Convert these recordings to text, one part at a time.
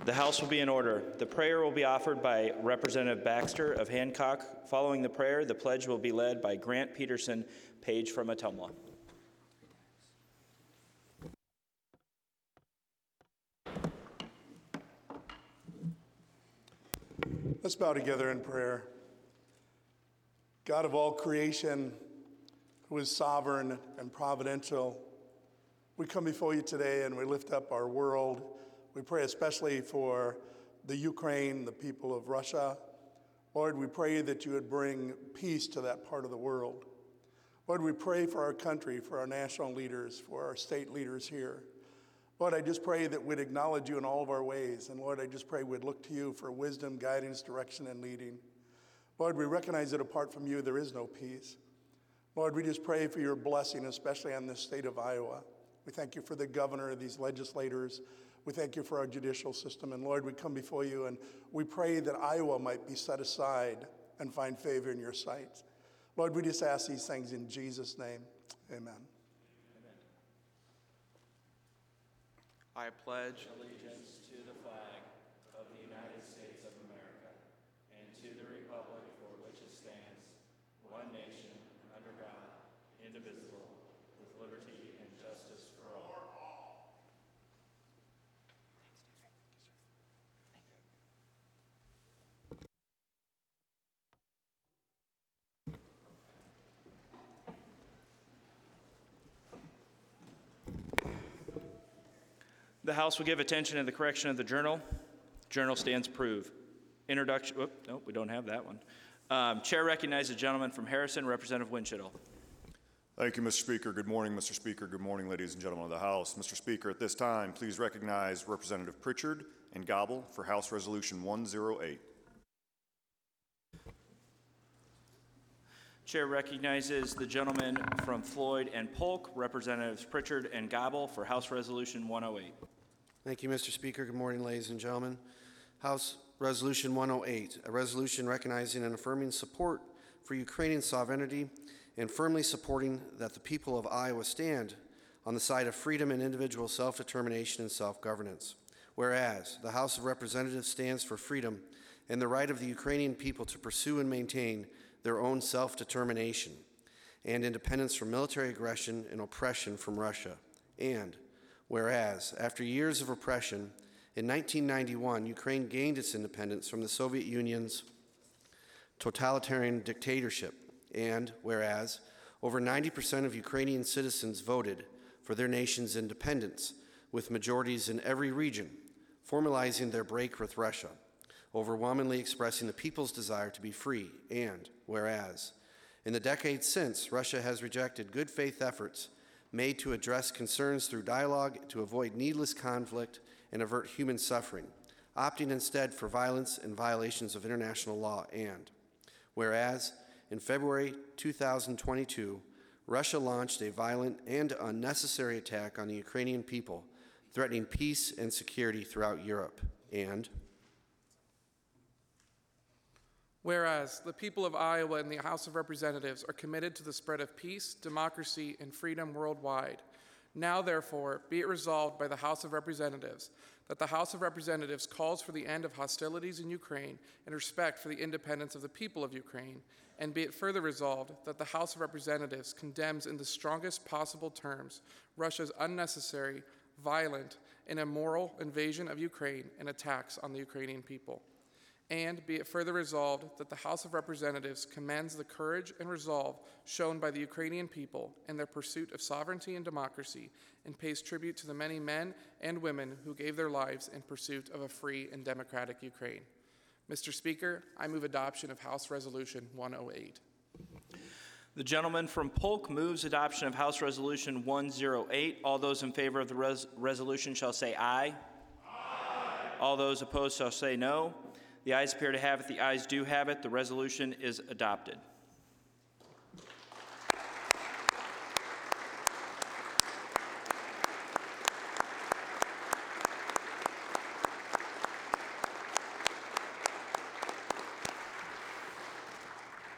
The House will be in order. The prayer will be offered by Representative Baxter of Hancock. Following the prayer, the pledge will be led by Grant Peterson, Page from Ottumwa. Let's bow together in prayer. God of all creation, who is sovereign and providential, we come before you today and we lift up our world. We pray especially for the Ukraine, the people of Russia. Lord, we pray that you would bring peace to that part of the world. Lord, we pray for our country, for our national leaders, for our state leaders here. Lord, I just pray that we'd acknowledge you in all of our ways. And Lord, I just pray we'd look to you for wisdom, guidance, direction, and leading. Lord, we recognize that apart from you, there is no peace. Lord, we just pray for your blessing, especially on this state of Iowa. We thank you for the governor, these legislators. We thank you for our judicial system. And Lord, we come before you and we pray that Iowa might be set aside and find favor in your sight. Lord, we just ask these things in Jesus' name. Amen. I pledge allegiance to the flag of the United States of America and to the republic for which it stands, one nation, under God, indivisible, with liberty and justice for all. The House will give attention to the correction of the journal. Journal stands approved. Introduction, no, we don't have that one. Chair recognizes the gentleman from Harrison, Representative Winchittle. Thank you, Mr. Speaker. Good morning, Mr. Speaker. Good morning, ladies and gentlemen of the House. Mr. Speaker, at this time, please recognize Representative Pritchard and Gobble for House Resolution 108. Chair recognizes the gentleman from Floyd and Polk, Representatives Pritchard and Gobble for House Resolution 108. Thank you, Mr. Speaker. Good morning, ladies and gentlemen. House Resolution 108, a resolution recognizing and affirming support for Ukrainian sovereignty and firmly supporting that the people of Iowa stand on the side of freedom and individual self-determination and self-governance. Whereas the House of Representatives stands for freedom and the right of the Ukrainian people to pursue and maintain their own self-determination and independence from military aggression and oppression from Russia. And whereas, after years of repression, in 1991, Ukraine gained its independence from the Soviet Union's totalitarian dictatorship. And whereas, over 90% of Ukrainian citizens voted for their nation's independence, with majorities in every region, formalizing their break with Russia, overwhelmingly expressing the people's desire to be free. And whereas, in the decades since, Russia has rejected good faith efforts made to address concerns through dialogue to avoid needless conflict and avert human suffering, opting instead for violence and violations of international law. And whereas, in February 2022, Russia launched a violent and unnecessary attack on the Ukrainian people, threatening peace and security throughout Europe. And whereas the people of Iowa and the House of Representatives are committed to the spread of peace, democracy, and freedom worldwide. Now, therefore, be it resolved by the House of Representatives that the House of Representatives calls for the end of hostilities in Ukraine in respect for the independence of the people of Ukraine, and be it further resolved that the House of Representatives condemns in the strongest possible terms Russia's unnecessary, violent, and immoral invasion of Ukraine and attacks on the Ukrainian people. And be it further resolved that the House of Representatives commends the courage and resolve shown by the Ukrainian people in their pursuit of sovereignty and democracy, and pays tribute to the many men and women who gave their lives in pursuit of a free and democratic Ukraine. Mr. Speaker, I move adoption of House Resolution 108. The gentleman from Polk moves adoption of House Resolution 108. All those in favor of the resolution shall say aye. Aye. All those opposed shall say no. The ayes appear to have it. The ayes do have it. The resolution is adopted.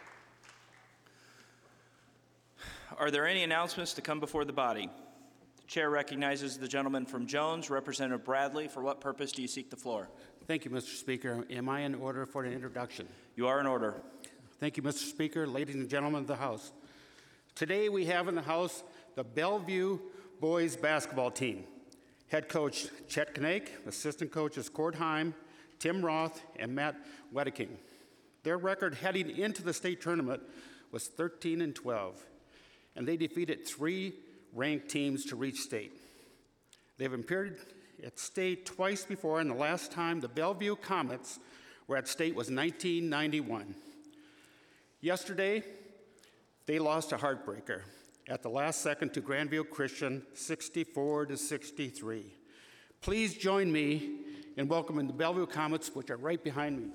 Are there any announcements to come before the body? The Chair recognizes the gentleman from Jones, Representative Bradley. For what purpose do you seek the floor? Thank you, Mr. Speaker. Am I in order for an introduction? You are in order. Thank you, Mr. Speaker, ladies and gentlemen of the House. Today we have in the House the Bellevue boys basketball team. Head coach Chet Knake, assistant coaches Cord Heim, Tim Roth, and Matt Wedeking. Their record heading into the state tournament was 13-12, and they defeated 3 ranked teams to reach state. They've appeared at state twice before, and the last time the Bellevue Comets were at state was 1991. Yesterday, they lost a heartbreaker at the last second to Grandview Christian, 64-63. Please join me in welcoming the Bellevue Comets, which are right behind me.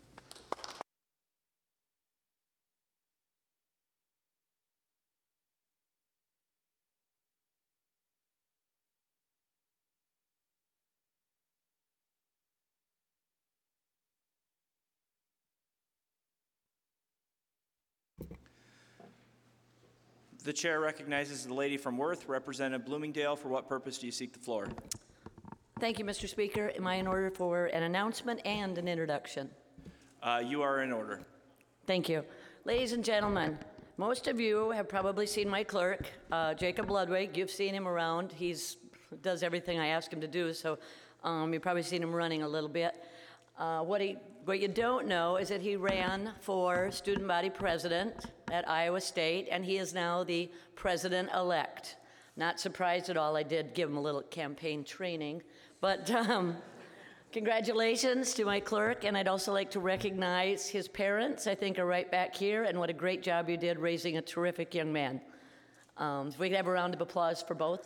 The chair recognizes the lady from Worth, Representative Bloomingdale. For what purpose do you seek the floor? Thank you, Mr. Speaker. Am I in order for an announcement and an introduction? You are in order. Thank you. Ladies and gentlemen, most of you have probably seen my clerk, Jacob Ludwig. You've seen him around. He does everything I ask him to do, so you've probably seen him running a little bit. What you don't know is that he ran for student body president at Iowa State, and he is now the president-elect. Not surprised at all. I did give him a little campaign training. But congratulations to my clerk, and I'd also like to recognize his parents, I think are right back here, and what a great job you did raising a terrific young man. If we could have a round of applause for both.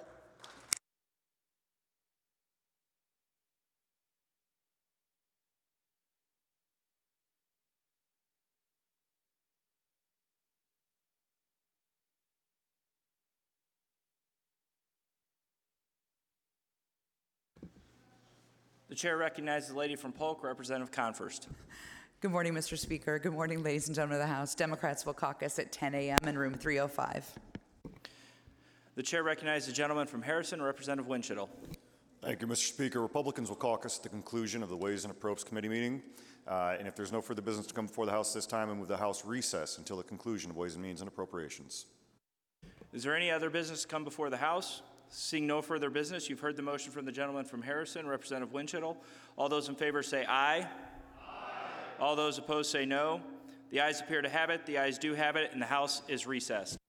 The chair recognizes the lady from Polk, Representative Confirst. Good morning, Mr. Speaker. Good morning, ladies and gentlemen of the House. Democrats will caucus at 10 a.m. in room 305. The chair recognizes the gentleman from Harrison, Representative Winchell. Thank you, Mr. Speaker. Republicans will caucus at the conclusion of the Ways and Appropriations Committee meeting. And if there's no further business to come before the House this time, I move the House recess until the conclusion of Ways and Means and Appropriations. Is there any other business to come before the House? Seeing no further business, you've heard the motion from the gentleman from Harrison, Representative Winchell. All those in favor say aye. Aye. All those opposed say no. The ayes appear to have it. The ayes do have it, and the House is recessed.